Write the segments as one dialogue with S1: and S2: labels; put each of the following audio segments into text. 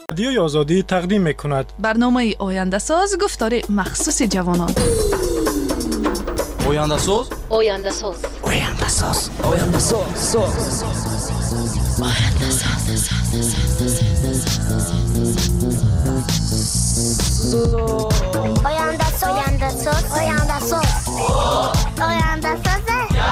S1: رادیوی آزادی تقدیم می‌کند
S2: برنامه آینده ساز گفتار مخصوص جوانان.
S3: آینده ساز
S4: آینده ساز
S3: آینده ساز آینده ساز
S4: آینده ساز آینده ساز آینده ساز آینده ساز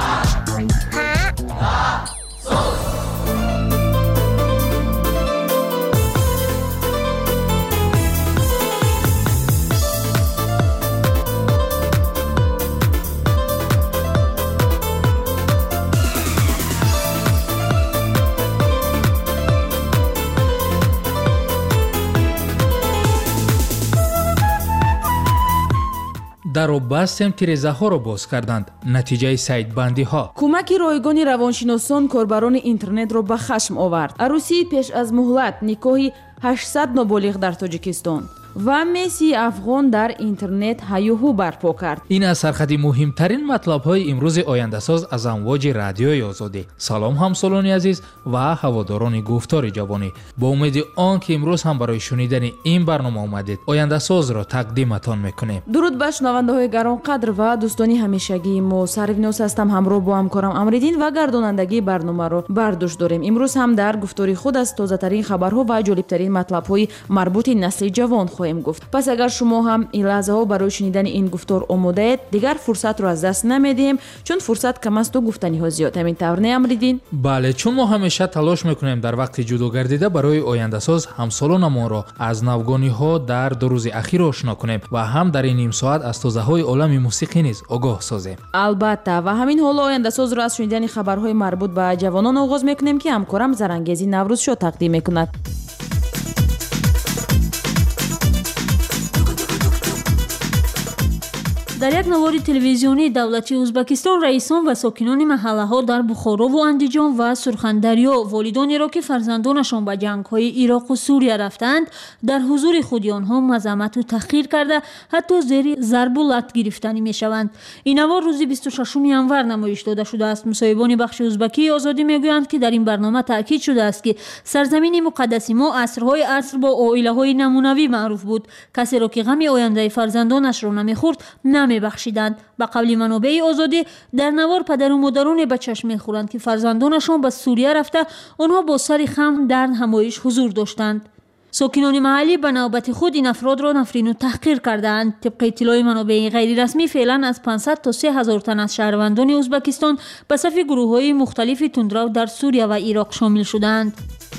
S5: даро бастем тирезаҳоро боз карданд. натиҷаи сайтбандиҳо.
S6: кӯмаки ройгони равоншиносон корбарони интернетро ба хашм овард. арӯсии пеш аз муҳлат, никоҳи 800 ноболиғ дар тоҷикистон ва мессии афғон дар интернет ҳаюҳу барпо кард.
S5: ин аз сархати муҳимтарин матлабҳои имрӯзи ояндасоз аз амвоҷи радиои озодӣ. салом ҳамсолони азиз ва ҳаводорони гуфтори ҷавонӣ. бо умеди он ки имрӯз ҳам барои шунидани ин барнома омадед, ояндасозро тақдиматон мекунем.
S6: дуруд ба шунавандаҳои гаронқадр ва дӯстони ҳамешагии мо. сарвинос ҳастам, ҳамроҳ бо ҳамкорам Амриддин ва гардонандагии барномаро бар дӯш дорем. имрӯз ҳам дар гуфтори худ аз тозатарин хабарҳо ва ҷолибтарин матлабҳои марбути насли ҷавон хоҳем гуфт. пас агар шумо ҳам ин лаҳзаҳо барои шунидани ин гуфтор омодаед, дигар фурсатро аз даст намедиҳем, чун фурсат кам асту гуфтаниҳо зиёд. ҳамин тавр не Амриддин?
S5: бале, чун мо ҳамеша талош мекунем дар вақти ҷудо гардида барои ояндасоз ҳамсолонамонро аз навгониҳо дар 2 рӯзи ахир ошно кунем ва ҳам дар ин нимсоат аз тозаҳои олами мусиқӣ низ огоҳ созем.
S6: албатта, ва ҳамин ҳоло ояндасозро аз шунидани хабарҳои марбут ба ҷавонон оғоз мекунем, ки ҳамкорам Зарангези Наврӯзшо тақдим мекунад.
S7: дар як навори телевизионии давлатии Узбекистон раисон ва сокинони маҳаллаҳо дар Бухорову Андиҷон ва Сурхандарё волидонеро ки фарзандонашон ба ҷангҳои Ироқу Сурия рафтанд, дар ҳузури худи онҳо мазаммату таҳқир карда, ҳатто зери зарбу лат гирифтанӣ мешаванд. ин навор рӯзи 26 январ намоиш дода шудааст. мусоҳибони бахши узбакии озодӣ мегӯянд, ки дар ин барнома таъкид шудааст, ки сарзамини муқаддаси мо асрҳои аср бо оилаҳои намунавӣ маъруф буд. касеро ки ғами ояндаи фарзандонашро намехӯрд, мебахшиданд. ба қавли манобеи озодӣ, дар навор падару модароне ба чашм мехӯранд, ки фарзандонашон ба Сурия рафта, онҳо бо сари хам дар намоиш ҳузур доштанд. сокинони маҳаллӣ ба навбати худ ин афродро нафрину таҳқир кардаанд. тибқи иттилои манобеи ғайрирасмӣ, феълан аз 500 то 3000 тан аз шаҳрвандони Узбекистон ба сафи гурӯҳҳои мухталифи тундрав дар Сурия ва Ироқ шомил шуданд.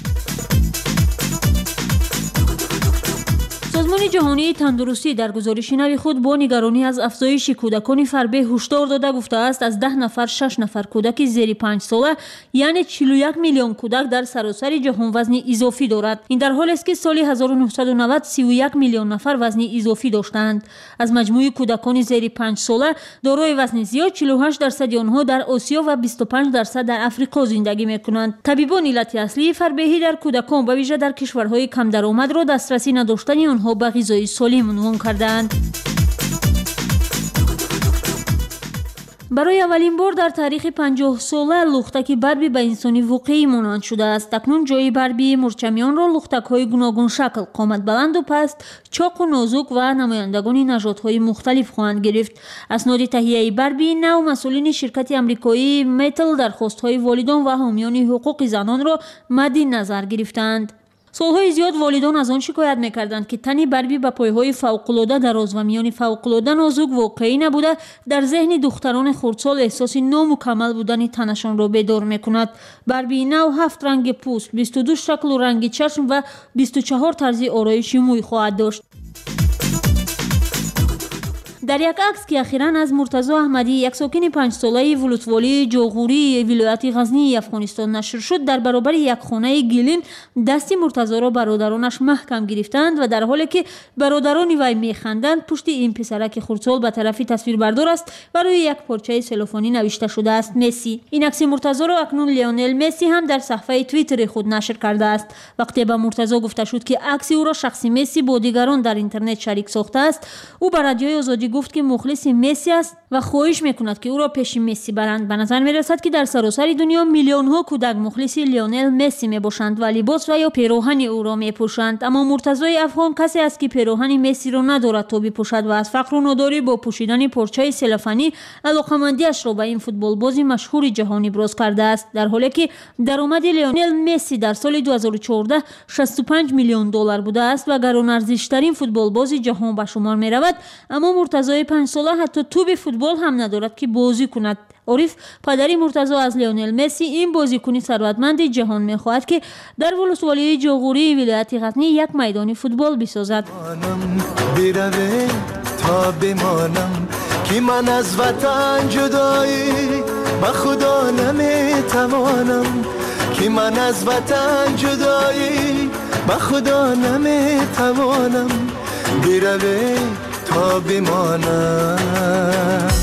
S7: созмони ҷаҳонии тандурустӣ дар гузориши нави худ бо нигаронӣ аз афзоиши кӯдакони фарбеҳ ҳушдор дода гуфтааст, аз 10 нафар 6 нафар кӯдаки зери 5 сола, яъне 41 миллион кӯдак дар саросари ҷаҳон вазни изофӣ дорад. ин дар ҳолест ки соли 1990 31 миллион нафар вазни изофӣ доштанд. аз маҷмӯи кӯдакони зери 5 сола дорои вазни зиёд, 48% онҳо дар Осиё ва 25% дар Африқо зиндагӣ мекунанд. табибон иллати аслии фарбеҳӣ дар кӯдакон ба виже дар кишварҳои камдаромадро дастрасӣ надоштани онҳо ба ғизои солим унвон карданд. барои аввалин бор дар таърихи 50 сола лухтаки барби ба инсони воқеӣ монанд шудааст. акнун ҷои барби мурчамиёнро лухтакҳои гуногун шакл, қоматбаланду паст, чоқу нозук ва намояндагони нажодҳои мухталиф хоҳанд гирифт. асноди таҳияи барби нав масъулини ширкати амрикоии Metal дархостҳои волидон ва ҳомиёни ҳуқуқи занонро мадди назар гирифтанд. солҳои зиёд волидон аз он шикоят мекарданд, ки тани барби ба пойҳои фавқулода дароз ва миёни фавқулода нозук воқеӣ набуда, дар зеҳни духтарони хурдсол эҳсоси номукаммал будани танашонро бедор мекунад. барби нав 7 ранги пӯст, 22 шаклу ранги чашм ва 24 тарзи ороиши мӯй хоҳад дошт. дар як акс, ки ахиран аз Муртазо Аҳмадӣ, як сокини 5-солаи Вулутволии Ҷоғурии вилояти Ғазнии Афғонистон нашр шуд, дар баробари як хонаи гилин дасти Муртазоро бародаронаш маҳкам гирифтанд ва дар ҳоле ки бародарони вай механданд, пушти ин писараки хурдсол ба тарафи тасвирбардор аст ва рӯи як порчаи селофонӣ навишта шудааст Месси. ин акси Муртазоро акнун Леонел Месси ҳам дар саҳфаи твиттери худ нашр кардааст. вақте ба Муртазо гуфта шуд, ки акси ӯро шахси Месси бо дигарон дар интернет шарик сохтааст, ӯ ба радиои Озодӣ гуфт, ки мухлиси Месси аст و خواهش میکند که او را پیش مسی برند. به نظر میرسد که در سراسر دنیا میلیون ها کودک مخلص لیونل مسی میباشند و لباس و یا پیراهن او را میپوشند، اما مرتضی افغان کسی است که پیراهن مسی را ندارد تا بپوشد و از فقر و نداری با پوشیدن پارچه سلفنی علاقمندیش را به این فوتبالباز مشهور جهانی ابراز کرده است، در حالی که درآمد لیونل مسی در سال 2014 65 میلیون دلار بوده است و گران‌ارزش‌ترین فوتبالباز جهان به شمار می‌رود. اما مرتضی 5 ساله حتی توپ فوتبال هم ندارد که بازی کند. عارف پدری مرتضی از لیونل مسی این بازیکن ثروتمند جهان می‌خواهد که در ولسوالی جاغوری ولایت غزنی یک میدان فوتبال بسازد.
S8: تا بمانم که من از وطن جدایی با خدا نمیتوانم، که من از وطن جدایی با خدا نمیتوانم، بروی تا بمانم.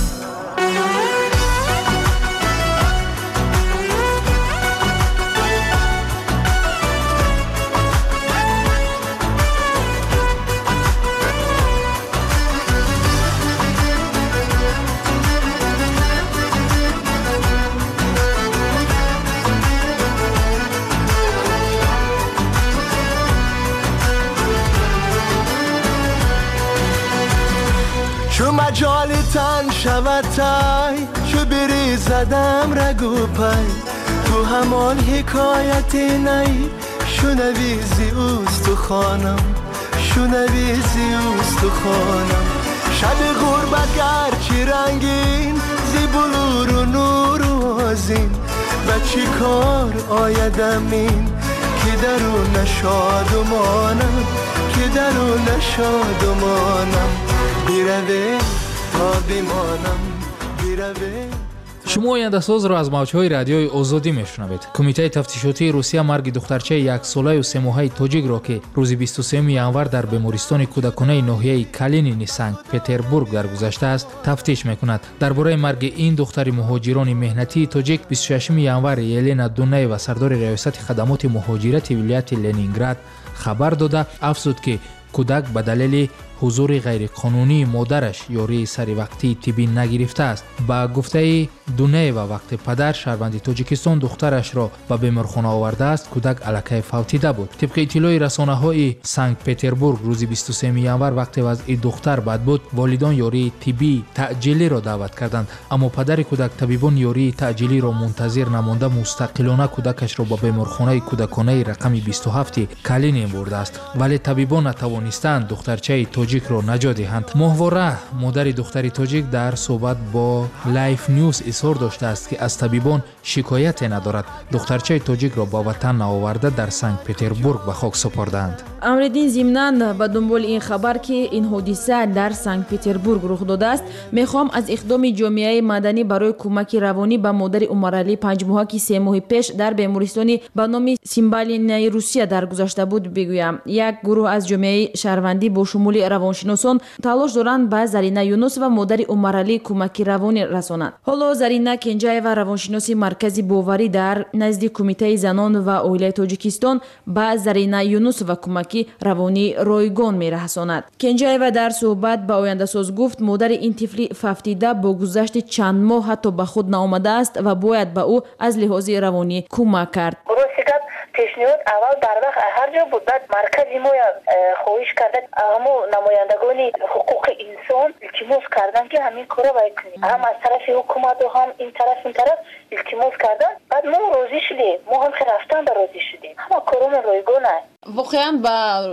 S8: چو مجال تن شود تای، چو بری زدم رگو پای، تو همان حکایت نی، شنوی زی استخوانم، شنوی زی استخوانم. شب غربت گرچه رنگین، زی بلور و نور و آذین، و چی کار آیدم این که درون شادمانم، که درون شادمانم. بیروی تا بمانم، بیروی.
S5: شما آینده‌ساز را از موج‌های رادیوی آزادی میشنوید. کمیته تفتیشاتی روسیه مرگ دخترچه 1 ساله و 3 ماهه تاجیک را که روز 23 ینور در بیمارستان کودکانه ناحیه کالینین سنت پتربورگ درگذشته است تفتیش میکند. درباره مرگ این دختر مهاجران مهنتی تاجیک 26 ینور یلنا دونایوا سردار ریاست خدمات مهاجرت ولایت لنینگراد خبر داده افزود که کودک به دلیل حضور غیرقانونی مادرش یاری سری وقتی طبی نگرفته است. با گفته دونایوا وقتی پدر شهروند تاجیکستان دخترش را به بیمارخانه آورده است کودک الکی فوتیده بود. طبق اطلاع رسانه‌های سنت پتربورگ روز 23 ینور وقتی وضع دختر بد بود والدان یاری طبی تعجیلی را دعوت کردند، اما پدر کودک طبیبان یاری تعجیلی را منتظر نمانده مستقلانه کودکش را به بیمارخانه کودکانه رقم 27 کالینین برده است، ولی طبیبان نتوانستند دخترچه تاجیک را نجات دهند. ماهواره مادر دختر تاجیک در صحبت با لایف نیوز اظهار داشته است که از طبیبان شکایت ندارد. دخترچه تاجیک را با وطن آورده در سنت پتربورگ به خاک سپردند.
S6: امردین ضمناً به دنبال این خبر که این حادثه در سنت پتربورگ رخ داده است میخوام از اقدام جامعه مدنی برای کمک روانی به مادر عمرعلی 5 ماهه که 3 ماه پیش در بیمارستانی به نام سیمبالینای روسیه درگذشته بود بگویم. یک گروه از جامعه شهروندی با شمول روانشناسان تلاش دارند به زرینا یونس و مادر عمرعلی کمک روانی رسانند. حالا زرینا کنجاєва روانشناس مرکزی باوری در نزد کمیته زنان و اویله تاجیکستان به زرینا یونس و کمک روانی رایگان میرساند. کنجاєва در صحبت با آینده ساز گفت مادر این طفل ففتیده با گذشت چند ماه حتی به خود نآمده است و باید به او از لحاظ روانی کمک کرد.
S9: پیشنهاد اول در وقت هر جا بود بعد مرکزی ما خواهش کردن اما نمایندگان حقوق انسان التماس کردن که همین کارا باید کنیم، هم از طرف حکومت و هم این طرف التماس کردن. بعد ما راضی شدیم، ما هم رفتن راضی شدیم، اما کارمون رایگانه.
S10: واقعا با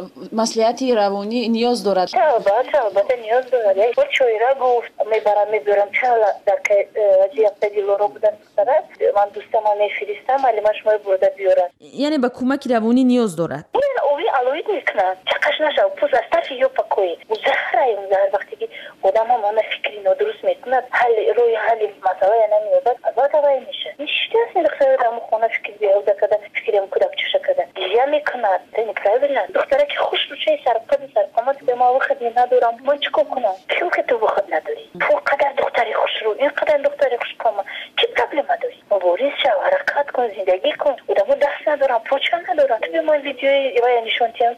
S10: مصلحت روانی نیاز دارد.
S9: البته نیاز دارد. یک بار شاعره گفت میبرم چه در که وضعیت دیلارو بودن دارد، من دوستم میفرستم معلمش ما برده بیارن.
S6: یعنی به کمک روانی نیاز دارد.
S9: این اوی علویت میکنن چقش نشو پوز از طرف یا پاکوی زهر وقتی که آدم هم آن فکری نادرست میکنند روی حل مسئله نمیاد از وقت میشه. این شده است این دختره در خونه فکر بیاوده کده فکری هم کودک چشه کده یا میکنند نکرای بلند دختره که خوش رو چه سرقامت به ما وقت ندارم من چکو کنم کیو که تو وقت نداری تو قدر دختری خوش رو این قدر دختری خوش کامه چه پرابلم داری مبارز شو حرکت کن زندگی کن آدمو دست ندارم پوچه ندارم تو به ما ویدیوی نشون تیم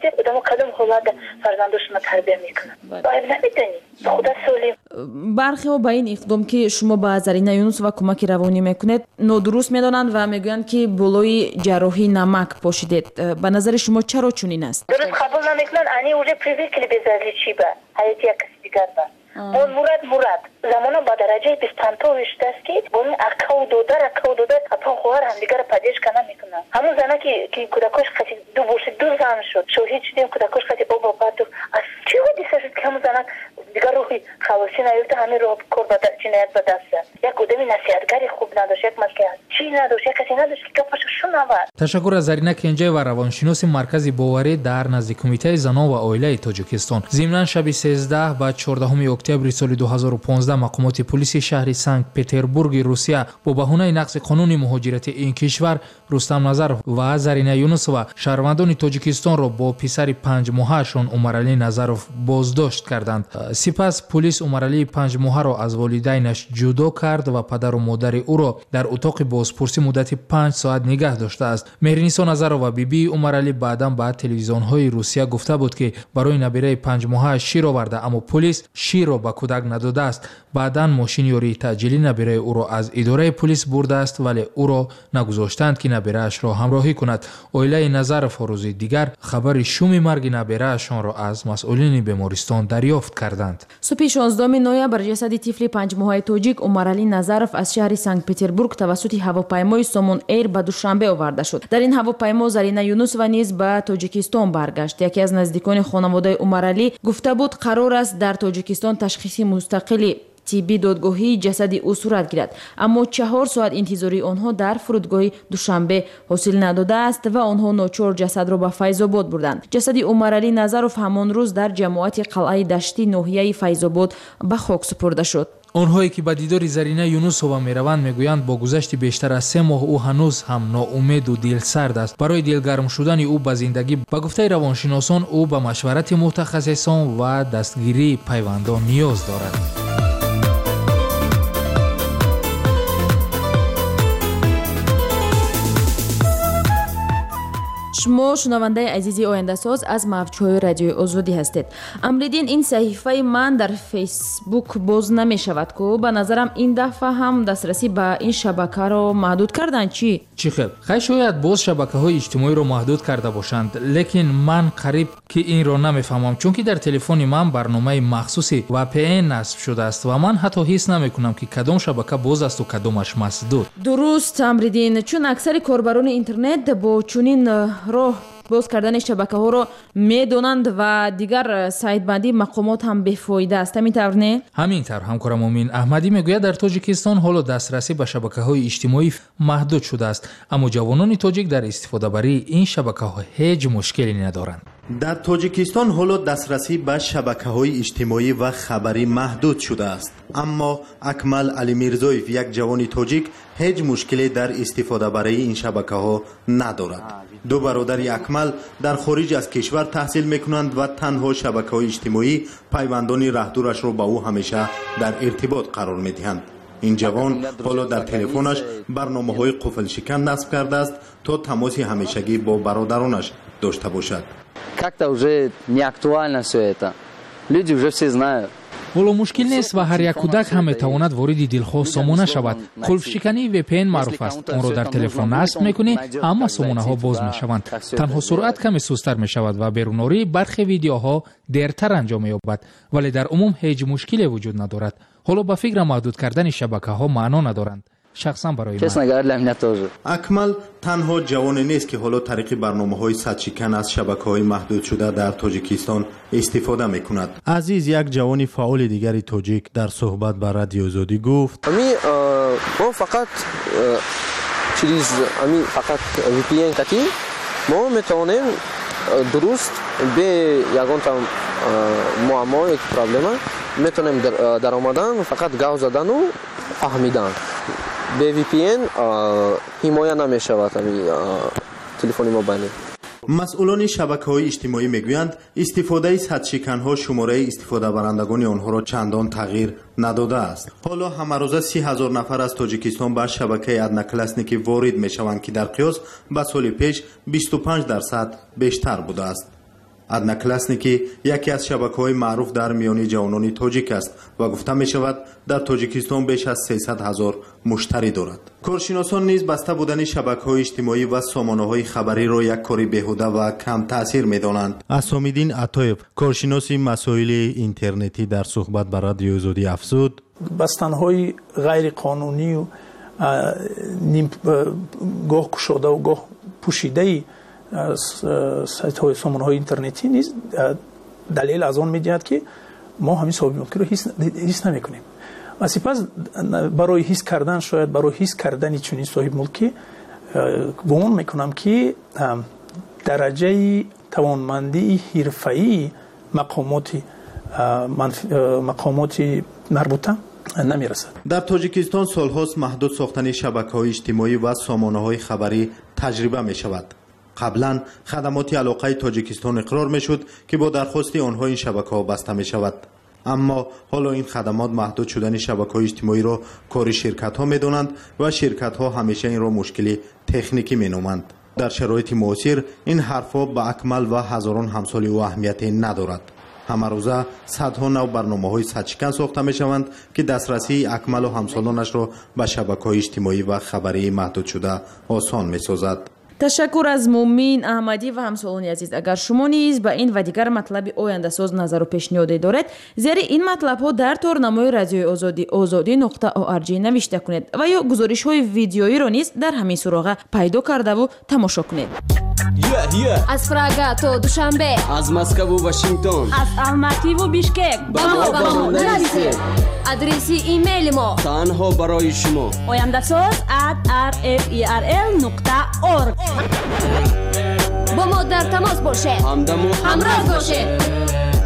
S9: میشه آدم کدام حالت فرزندشون تربیت میکنه باید نمیدونی خدا سولیم.
S6: برخی ها با این اقدام که شما با زرینه یونس و کمک روانی میکنید نادرست میدانند و میگویند که بلوی جراحی نمک پاشیدید. به نظر شما چرا چنین است؟
S9: درست قبول نمیکنن. انی اوج پریوی کلی بزرگی چی با حیاتی یک کسی دیگر با اون مراد زمانا با درجه 25 رشته است که اون اکاو دوده اپا خوار هم دیگر پدیش کنه میکنن. همون زنه که کودکش خاطی دو برش دو زن شد شوهی چیدیم کودکش خاطی بابا بعد از چی حدیثه شد که همون زنه دیگر روحی خواهشی نیفته همین روح کور به جنایت به دست یک آدمی نصیحتگری خوب نداشت یک مسئله چی نداشت یک کسی نداشت که گپش شو نورد.
S5: تشکر از زرینه کنجی و روانشناس مرکز باوری در نزد کمیته زنان و عائله تاجیکستان. ضمناً شب 13 و 14 اکتبر سال 2015 مقامات پلیس شهر سنت پتربورگ روسیه با بهانه نقض قانون مهاجرت این کشور رستم نظرов و زرینه یونس و شهروندان تاجیکستان را با پسر 5 ماهه‌شان عمرعلی نظرov بازداشت کردند. سپس پلیس عمرعلی 5 ماهه را از والدینش جدا کرد و پدر و مادر او را در اتاق بازپرسی مدت 5 ساعت نگه داشته است. مهرنیسا نظرov و بیبی عمرعلی بعداً به تلویزیون‌های روسیه گفته بود که برای نبیره 5 ماهه شیر آورده اما پلیس شیر را به کودک نداده است. بعداً ماشین یاری تعجیلی نبیره او را از اداره پلیس برده است ولی او را نگذاشتند که نبیره‌اش را همراهی کند. عائله نظرov روز دیگر خبر شوم مرگ نبیره‌شان را از مسئولین بیمارستان دریافت کردند.
S6: صبح 16 نوامبر جسد طفل 5 ماهه تاجیک عمرعلی نظرov از شهر سنت پتربورگ توسط هواپیمای سامون ایر به دوشنبه آورده شد. در این هواپیما زرینه یونس و نیز به تاجیکستان برگشت. یکی از نزدیکان خانواده عمرعلی گفته بود قرار است در تاجیکستان تشخیص مستقلی تیبی دادگاهی جسد او صورت گیرد اما 4 ساعت انتظاری آنها در فرودگاه دوشنبه حاصل نداده است و آنها ناچار جسد را به فیض آباد بردند. جسد عمرعلی نظرov همان روز در جماعت قلعه دشتی ناحیه فیض آباد به خاک سپرده شد.
S5: آنهایی که به دیدار زرینه یونسova میروند میگویند با گذشت بیشتر از 3 ماه او هنوز هم ناامید و دلسرد است. برای دلگرم شدن او به زندگی به گفته روانشناسان او به مشورت متخصصان و دستگیری پیوندان نیاز دارد.
S6: شما شنونده عزیزی آینده ساز از موج‌های رادیوی آزادی هستید. امریدین این صحیفه من در فیسبوک باز نمی شود که به نظرم این دفعه هم دسترسی به این شبکه را محدود کردن. چی
S5: خیر شاید باز شبکه‌های اجتماعی را محدود کرده باشند لیکن من قریب که این را نمیفهمم چون که در تلفن من برنامه مخصوصی VPN نصب شده است و من حتی حس نمیکنم که کدام شبکه باز است و کدامش مسدود.
S6: درست امریدین، چون اکثر کاربران اینترنت با چنین راه باز کردن شبکه ها را میدونند و دیگر سایت بندی مقامات هم بیفایده است. همینطور نه؟
S5: همینطور همکارم امین احمدی میگوید در تاجیکستان حالا دسترسی به شبکه های اجتماعی محدود شده است اما جوانان تاجیک در استفاده بری این شبکه ها هیچ مشکلی ندارند.
S11: در تاجیکستان حالا دسترسی به شبکه‌های اجتماعی و خبری محدود شده است اما اکمل علی میرزایف یک جوان تاجیک هیچ مشکلی در استفاده برای این شبکه‌ها ندارد. 2 برادر اکمل در خارج از کشور تحصیل میکنند و تنها شبکه‌های اجتماعی پیوندان رهدورش را با او همیشه در ارتباط قرار میدهند. این جوان حالا در تلفنش برنامه‌های قفل شکن نصب کرده است تا تماس همیشگی با برادرانش داشته باشد.
S12: Как-то уже не актуально все это. Люди уже все знают.
S5: ولو مشکل نیست و هر یک کودک هم میتواند وارد دلخواه سامانه شود. قلف شکنی VPN معروف است. آن را در تلفن نصب میکنی اما سامانه ها باز میشوند. تنها سرعت کمی سست‌تر میشود و بیروناری برخی ویدیوها دیرتر انجام مییابد ولی در عموم هیچ مشکلی وجود ندارد. حالا به فکر محدود کردن شبکه ها معنا ندارند. شخصا برای من
S11: اکمل تنها جوان نیست که حالا طریق برنامه‌های صدشکن از شبکه‌های محدود شده در تاجیکستان استفاده می‌کند. عزیز یک جوان فعال دیگری تاجیک در صحبت با رادیو آزادی گفت
S13: ما فقط فقط VPN کتی ما میتونیم درست به یگان تا معما یک پرابلم میتونیم در آمدن فقط گاو زدن و فهمیدن. به VPN حمایه نمیشود تلفن موبایلی.
S11: مسئولان شبکه‌های اجتماعی میگویند استفاده از صدشکن‌ها شماره استفاده برندگان آنها را چندان تغییر نداده است. حالا همروزه 30,000 نفر از تاجیکستان به شبکه ادناکلاسنیکی وارد میشوند که در قیاس به سال پیش 25% بیشتر بوده است. ادناکلاسنیکی یکی از شبکه‌های معروف در میان جوانان تاجیک است و گفته می شود در تاجیکستان بیش از 300,000 مشتری دارد. کارشناسان نیز بسته بودن شبکه‌های اجتماعی و سامانه‌های خبری را یک کاری بیهوده و کم تاثیر می‌دانند. اسام‌الدین عطایف، کارشناس مسائل اینترنتی، در صحبت با رادیو آزادی افزود:
S14: بستن‌های غیر قانونی و گاه گشاده و گاه پوشیده سایت‌های سامانه‌های اینترنتی نیز دلیل از آن می‌دهد که ما همین صاحب ملکی رو حس نمی‌کنیم و سپس برای حس کردن، شاید برای حس کردن چنین صاحب ملکی گمان می‌کنم که درجه توانمندی حرفه‌ای مقامات مربوطه نمی‌رسد.
S11: در تاجیکستان سال‌هاست محدود ساختن شبکه‌های اجتماعی و سامانه‌های خبری تجربه می‌شود. قبلا خدمات علاقه تاجیکستان اقرار می‌شد که با درخواست آنها این شبکه‌ها بسته می‌شود، اما حالا این خدمات محدود شدن شبکه‌های اجتماعی را کار شرکت‌ها می‌دانند و شرکت‌ها همیشه این را مشکلی تکنیکی می‌نامند. در شرایط معاصر این حرف‌ها به اکمل و هزاران همسال او اهمیتی ندارد. همه روزه صدها نو برنامه‌های صدشکن ساخته می‌شوند که دسترسی اکمل و همسالانش را به شبکه‌های اجتماعی و خبری محدود شده آسان می‌سازد.
S6: تشکر از مومین احمدی و همسالانی عزیز. اگر شما نیز به این و دیگر مطلب آینده‌ساز نظر و پیشنهاد دارید، زیر این مطلب‌ها در تورنمای رادیوی آزادی azadi.org نوشته کنید و یا گزارش‌های ویدیویی را نیز در همین سراغ پیدا کرده و تماشا کنید.
S15: از پراگا تا دوشنبه، از مسکو و واشنگتن، از الماتی و بیشکک با ما نویسید. آدرس ایمیل ما تنها برای شما oyandasaz@rferl.org. با ما در تماس باشید، همراه باشید.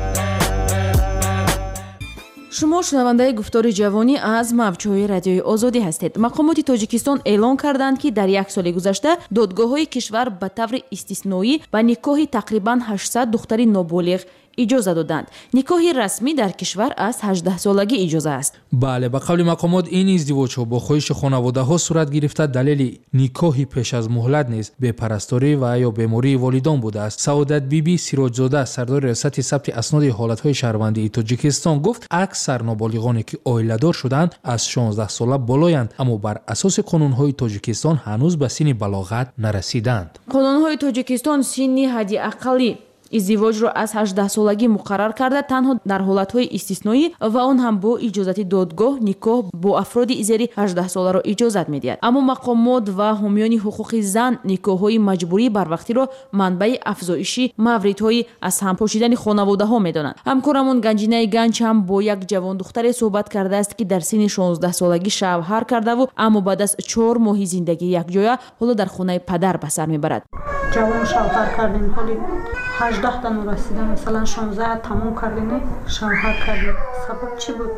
S6: شما شنونده گفتار جوانی از موج‌های رادیوی آزادی هستید. مقامات تاجیکستان اعلام کردند که در یک سال گذشته دادگاه‌های کشور به طور استثنایی به نکاح تقریباً 800 دختر نابالغ اجازه دادند. نکاح رسمی در کشور از 18 سالگی اجازه است.
S5: بله، به قول مقامات این ازدواج‌ها با خواهش خانواده‌ها صورت گرفته. دلیل نکاح پیش از مهلت نیز بپرستاری و یا بیماری والدان بوده است. سعادت بیبی سیراجزاده، سردار ریاست ثبت اسناد حالت‌های شهروندی تاجیکستان گفت اکثر نابالغانی که عائله‌دار شدند از 16 ساله بالایند، اما بر اساس قانون‌های تاجیکستان هنوز به سن بلاغت نرسیدند.
S6: قانون‌های تاجیکستان سن حد اقلی ازدواج را از 18 سالگی مقرر کرده، تنها در حالت‌های استثنایی و آن هم با اجازت دادگاه نکاح با افراد زیر 18 ساله را اجازت می‌دهد. اما مقامات و حامیان حقوق زن نکاح‌های مجبوری بر وقتی را منبع افزایش موردهای از هم پاشیدن خانواده‌ها می‌دانند. همکارمون گنجینه گنج هم با یک جوان دختر صحبت کرده است که در سن 16 سالگی شوهر کرده و اما بعد از 4 ماه زندگی یکجا حالا در خانه پدر به سر می‌برد.
S16: جوان شوهر کردیم، حالی 18 تا نرسیدم، مثلا 16 تموم کردیم شوهر کردیم. سبب چی بود؟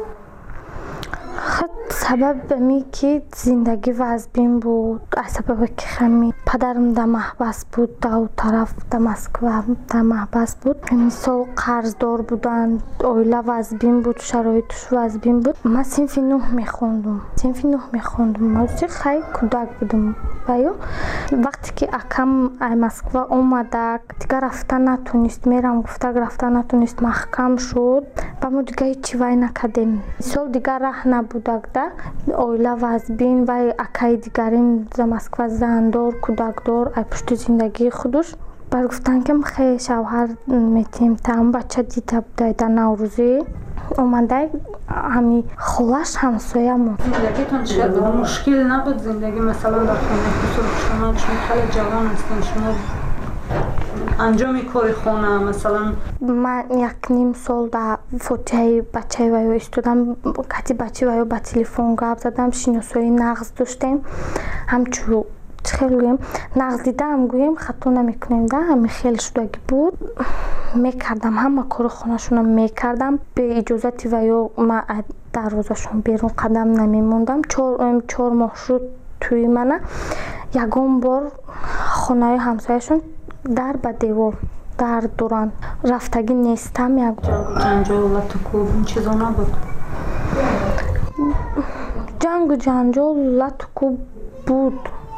S17: سبب می که زندگی وزبین بود، از سبب که خمی پدرم در محبس بود، در طرف در مسکو در محبس بود. مثال قرضدار بودن، اویله وزبین بود، شرایطش وزبین بود. من صنف 9 میخوندم. من خیلی کودک بودم. و وقتی که اکم مسکو اومده دیگه رفتن نتونست، میرم گفته رفتن نتونست، محکم شد و ما دیگه هیچی وای نکردیم. سال دیگه راه نبوده ده اویله وزبین و اکای دیگرین در مسکو زندار کودکدار ای پشت زندگی خودش بر گفتن که خیلی شوهر میتیم تام بچه دیده بوده در نوروزی اومده همی خلاش همسایه‌مون.
S16: زندگیتون چه بود؟ مشکل نبود زندگی مثلا در خونه شما خیلی جوان هستین، شما انجام کار خونه مثلا؟
S17: من 1.5 سال در فوتیه بچه ویو استودم، کتی بچه ویو با تلفن گپ زدم، شناسایی نقض داشتیم، همچون خیلی نقض دیدم گویم خطا نمیکنیم ده، همین خیلی شدگی بود میکردم، همه کار خونهشونم میکردم به اجازت ویو. من دروازهشون بیرون قدم نمیموندم. 4 ماه شد توی منه. یکم بار خونه همسایه‌شون در به دیوار در دوران رفتگی نیستم. یک
S16: جنجال لطکو این چیزا نبود؟
S17: جنجال لطکو بود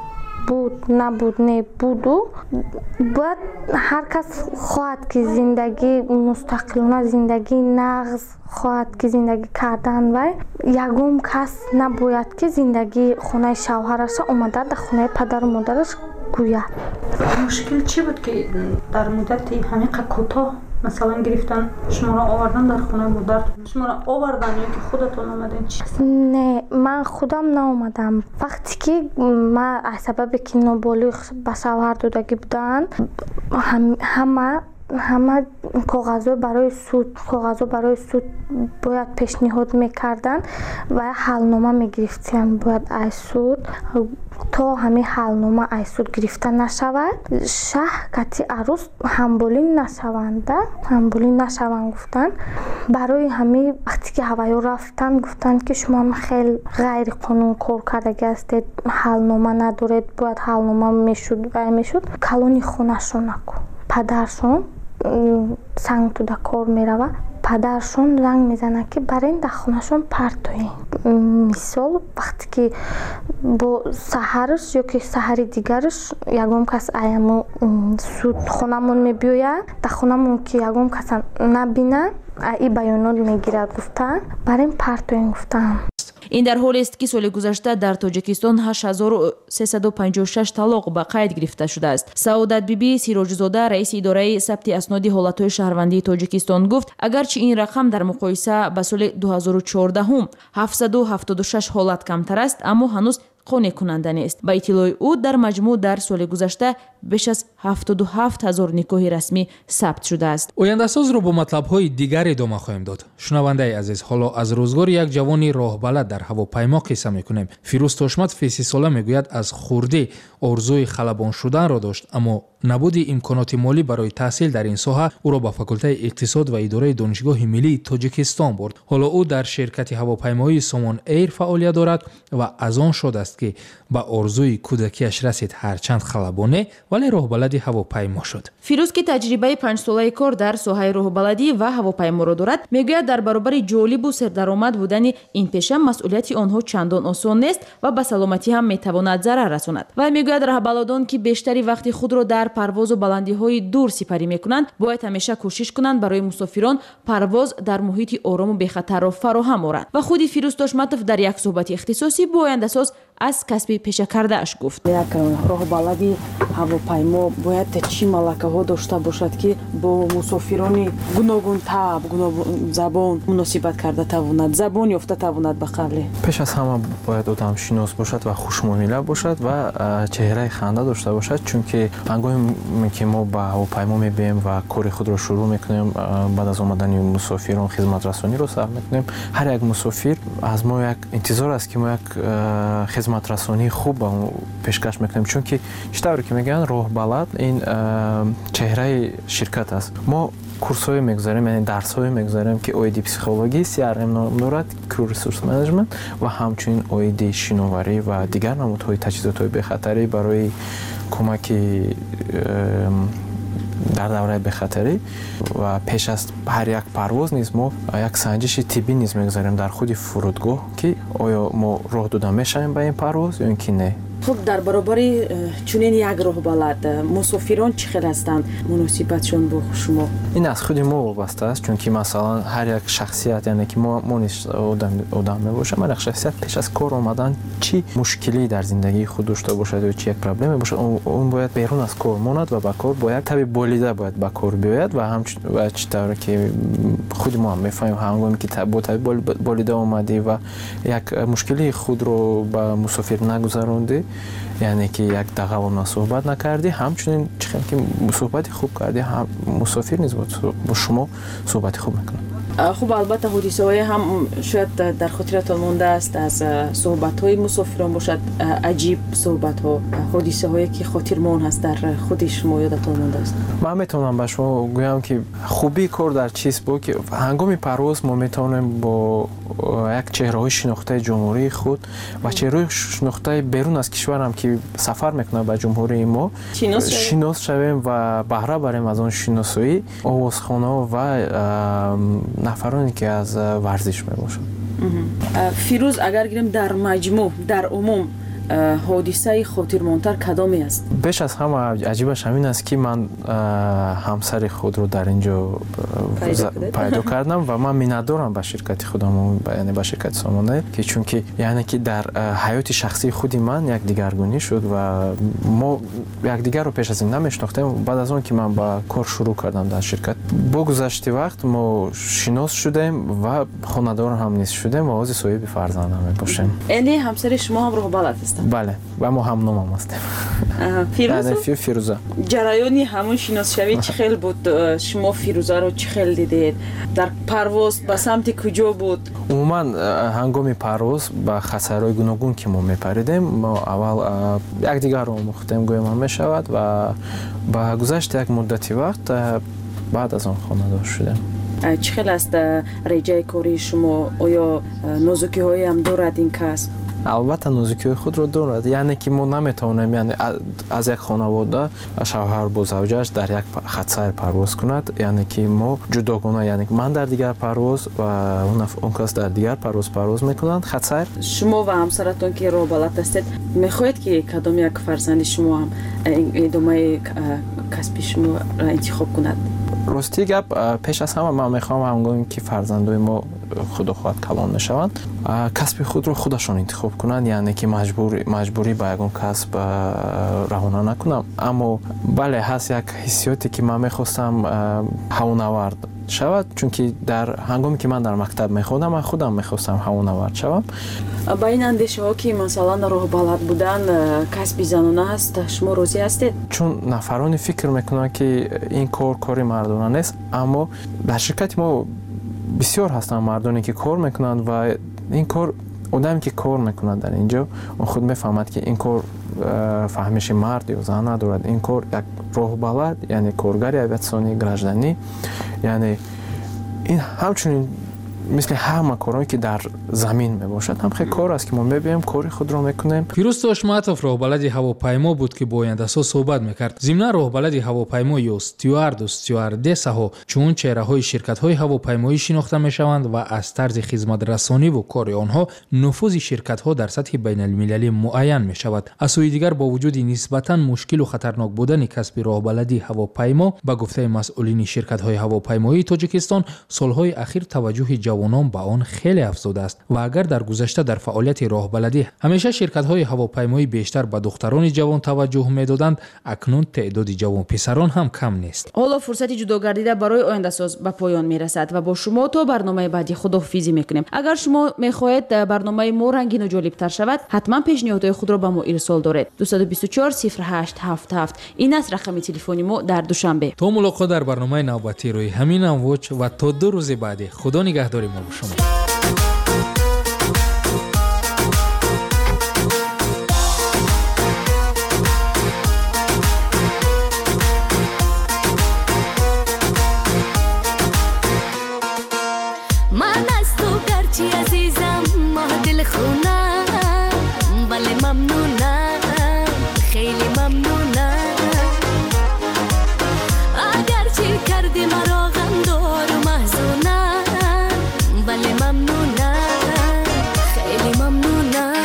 S17: بود نبود نه بودو باید هر کس خواهد که زندگی مستقلانه زندگی نغز خواهد که زندگی کردن و یگم کس نباید که زندگی خونه شوهرش اومده در خونه پدر و مادرش گوید.
S16: مشکل چی بود که در مدت همین کوتاه مثلا گرفتن شما را آوردن در خونه مادرتون؟ شما را آوردن یا که خودتون آمدین؟
S17: نه من خودم نآمدم. وقتی که من از سبب که نابالغ به شوهر دادگی بودن همه کاغذها برای سود باید پیشنهاد میکردن و حلنامه میگرفتن باید از سود تا همین حلنامه از سود گرفته نشود شاه کتی عروس همبولین نشوند گفتن. برای همین وقتی که هوایی رفتن گفتن که شما خیلی غیر قانون کار کرده هستید، حلنامه ندارید، باید حلنامه میشد کلونی خونشون نکن. پدرشون سنگ تو در کار میروه، پدرشون زنگ میزنه که برای در خونشون پرتوین. مثال وقتی که با سحرش یا که سحر دیگرش یگم کس ایمو سود خونمون میبیوید در خونمون که یگم کس نبینه این بیانات میگیرد گفتن برای پرتوین گفتن.
S6: این در حالی است که سال گذشته در تاجیکستان 8356 طلاق به قید گرفته شده است. سعادت بیبی سیروجزاده رئیس اداره ثبت اسناد حالتهای شهروندی تاجیکستان گفت اگرچه این رقم در مقایسه با سال 2014 هم 776 حالت کمتر است اما هنوز قانع کننده نیست. با اطلاع او در مجموع در سال گذشته بیش از 77000 نکاح رسمی ثبت شده است.
S5: oyandasоz ро бо матлабҳои дигар идома хоҳем дод. шунавандаи азиз, ҳоло аз рӯзгори як ҷавони роҳбалад дар ҳавопаймо қисса мекунем. Фирӯз Тошмат 30 сола мегӯяд аз хурдӣ орзуи халабон шуданро дошт, аммо набуди имконоти молӣ барои таҳсил дар ин соҳа ӯро ба факултаи иқтисод ва идораи донишгоҳи миллии Тоҷикистон бурд. ҳоло ӯ дар ширкати ҳавопаймоии Somon Air фаъолият дорад ва аз он шод аст ки ба орзуи кӯдакиаш расид, ҳарчанд халабоне вале роҳбалади ҳавопаймо шуд.
S6: фирӯз ки таҷрибаи 5 солаи кор дар соҳаи роҳбаладӣ ва ҳавопайморо дорад мегӯяд дар баробари ҷолибу сердаромад будани ин пеша масъулияти онҳо чандон осон нест ва ба саломатӣ ҳам метавонад зарар расонад. вай мегӯяд роҳбаладон ки бештари вақти худро дар парвозу баландиҳои дур сипарӣ мекунанд бояд ҳамеша кӯшиш кунанд барои мусофирон парвоз дар муҳити орому бехатарро фароҳам оранд. ва худи Фирӯз Тошматов дар як суҳбати ихтисосӣ бо oyandasоz аз касби пешакардааш гуфт.
S10: як роҳбалади ҳавопаймо бояд чӣ малакаҳо дошта бошад ки бо мусофирони гуногун таб, гуногун забон муносибат карда тавонад, забон ёфта тавонад ба қавле.
S18: пеш аз ҳама бояд одамшинос бошад ва хушмуомила бошад ва чеҳраи ханда дошта бошад, чунки ҳангоме ки мо ба ҳавопаймо мебием ва кори худро шурӯъ мекунем, баъд аз омадани мусофирон хизматрасониро сар мекунем, ҳар як мусофир аз мо як интизор аст ки мо як хизматрасонии хуб ба пешкаш мекунем, чунки читавре ки мегӯянд роҳбалад ин чеҳраи ширкат аст. мо курсҳое мегузарем, яъне дарсҳое мегузарем ки оиди психологӣ, CRM ном дорад, Crew Resource Management ва ҳамчунин оиди шиноварӣ ва дигар намудҳои таҷҳизотҳои бехатарӣ барои кӯмаки дар давраи бехатарӣ. ва пеш аз ҳар як парвоз низ мо як санҷиши тиббӣ низ мегузарем дар худи фурудгоҳ ки оё мо роҳ дода мешавем ба ин парвоз ё ин ки не.
S10: خب در برابری چنین یک راهبلد مسافران چه خیلی هستند مناسبتشون با شما؟
S18: این از خود ما وابسته است، چون که مثلا هر یک شخصیت، یعنی که ما نیست آدم میباشم، هر یک شخصیت پیش از کار آمدن چی مشکلی در زندگی خود داشته باشد یا چی یک پرابلمی باشد، اون باید بیرون از کار ماند و با کار باید طبیعی بولیده باید با کار بیاید و همچنین چطوری که خود ما هم میفهمیم هنگامی که طبیعی بولیده آمدی و یک مشکلی خود رو با مسافر نگذراندی، یعنی که یک دقیقه با من صحبت نکردی، همچنین چون که صحبتی خوب کردی، هم مسافر نیست با شما صحبتی خوب میکنه.
S10: خب البته حادثه‌های هم شاید در خاطرتان مونده است از صحبت‌های مسافران باشد، عجیب صحبت‌ها، حادثه‌هایی که خاطرمان هست در خود شما یادتان مونده است.
S18: من میتونم به شما بگم که خوبی کار در چیز بود که هنگام پرواز ما میتونیم با یک چهره‌های شناخته جمهوری خود و چهره‌های شناخته بیرون از کشورم که سفر میکنه به جمهوری ما شناس شویم و بهره بریم از آن شناسایی آوازخوان‌ها و نفرانی که از ورزش میباشند.
S10: فیروز اگر گیریم در مجموع در عموم حادثه خاطرمانتر کدامی است؟
S18: بیش از همه عجیبش همین است که من همسر خود رو در اینجا پیدا کردم و من میندارم به شرکت خودم، یعنی به شرکت سامانه، که چون که یعنی که در حیات شخصی خودی من یک دیگرگونی شد و ما یکدیگر رو پیش از این نمیشناختیم. بعد از اون که من با کار شروع کردم در شرکت، با گذشت وقت ما شناس شدیم و خانه‌دار هم نیست شدیم و از صاحب فرزند هم باشیم.
S10: یعنی همسر شما هم راه بلد است؟
S18: بله، و ما هم نام هم هستیم. فیروزه.
S10: جریانی همون شناس شوی چه خیلی بود؟ شما فیروزه رو چه خیلی دیدید؟ در پرواز به سمت کجا بود؟
S18: عموما هنگام پرواز با خطرهای گوناگون که ما میپریدیم، ما اول یکدیگر رو مختم گویم هم میشود و با گذشت یک مدتی وقت بعد از آن خانه‌دار شدیم.
S10: چه خیلی است رجای کاری شما؟ آیا نازکی های هم دارد این کس؟
S18: البته نازکی خود رو دارد، یعنی که ما نمیتونیم یعنی از یک خانواده شوهر با زوجش در یک خط پرواز کند، یعنی که ما جداگانه، یعنی من در دیگر پرواز و اون کس در دیگر پرواز میکنند خط سیر.
S10: شما و همسرتون که راه بلد هستید، میخواهید که کدام یک فرزند شما هم ادامه کسب شما را انتخاب کند؟
S18: راستی گپ، پیش از همه من میخوام هنگامی که فرزندای ما خدا خواهد کلان میشوند کسب خود رو خودشون انتخاب کنند، یعنی که مجبوری به یگان کسب رهانه نکنم. اما بله، هست یک حسیاتی که من میخواستم هوانورد شود، چون که در هنگامی که من در مکتب میخوندم من خودم میخواستم هوانورد شوم.
S10: با این اندیشه ها که مثلا راه بلد بودن کسب زنانه است، شما راضی هستید؟ چون
S18: نفرانی فکر میکنن که این کار مردانه نیست، اما در شرکت ما بسیار هستن مردانی که کار میکنند و این کار آدمی که کار میکنند در اینجا اون خود میفهمد که این کار فهمش مرد یا زن ندارد. این کار یک راه بلد، یعنی کارگر اویاتسیونی گراجدانی، یعنی این همچنین مثل همه کارهایی که در زمین میباشد هم خیلی کار است که ما میبینیم کاری خود رو میکنیم.
S5: فیروز تاشماتов راهبلد هواپیما بود که با آینده‌ساز صحبت میکرد. ضمن راهبلد هواپیما یا استیوارد و استیواردس‌ها چون چهره‌های شرکت‌های هواپیمایی شناخته میشوند و از طرز خدمت رسانی و کار آنها نفوذ شرکت‌ها در سطح بین‌المللی معین میشود. از سوی دیگر با وجود نسبتاً مشکل و خطرناک بودن کسب راهبلدی هواپیما، با گفته مسئولین شرکت‌های هواپیمایی تاجیکستان، سال‌های اخیر توجه جوانان به آن خیلی افزوده است و اگر در گذشته در فعالیت راهبلدی همیشه شرکت‌های هواپیمایی بیشتر به دختران جوان توجه می‌دادند، اکنون تعداد جوان پسران هم کم نیست.
S6: حالا فرصت جدا گردیده برای آینده‌ساز به پایان میرسد و با شما تا برنامه بعدی خداحافظی میکنیم. اگر شما میخواهید برنامه ما رنگین و جالب‌تر شود، حتما پیشنهادهای خود را به ما ارسال دارید. 224 0877 این است رقم تلفن ما در دوشنبه.
S5: تا ملاقات در برنامه نوبتی روی همین امواج و تا 2 روز بعد. خدا نگهدار ما با شما.
S19: من از تو گرچه عزیزم ما دل خونم، ولی ممنونم، خیلی ممنونم. اگرچه کردی مرا غمدار و محزونم، ولی ممنونم، خیلی ممنونم.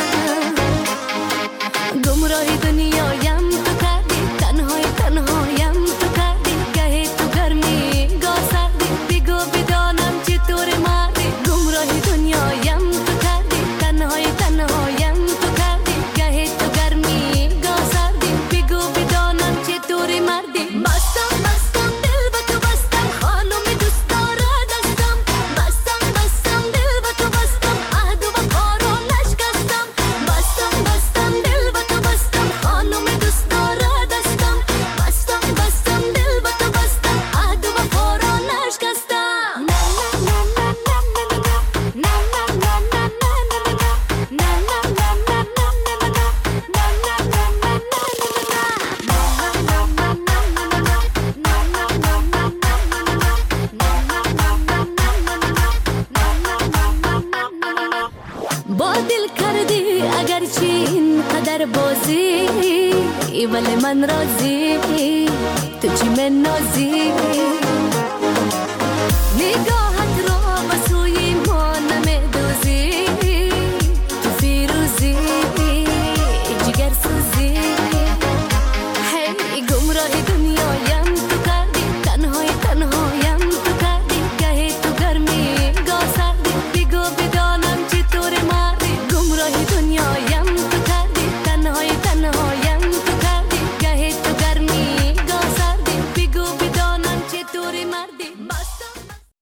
S19: گمراه دنیایم تو کردی، تنهایم تو کردی، گهی تو گرمی گاه سردی، بگو بدانم چطور مردی. گمراه دنیایم تو کردی، تنهایم تو کردی، گهی تو گرمی گاه سردی، بگو بدانم چطور مردی. بستم دل به تو بستم، خانم دوست دارم دستم. بستم دل به تو بستم، عهد و وفا رو نشکستم. بستم دل به تو بستم، خانم دوست دارم دستم. بستم دل به تو بستم، عهد و وفا رو نشکستم. با دل کردی اگرچه این قدر بازی، ولی من راضی، تو چی من نازی.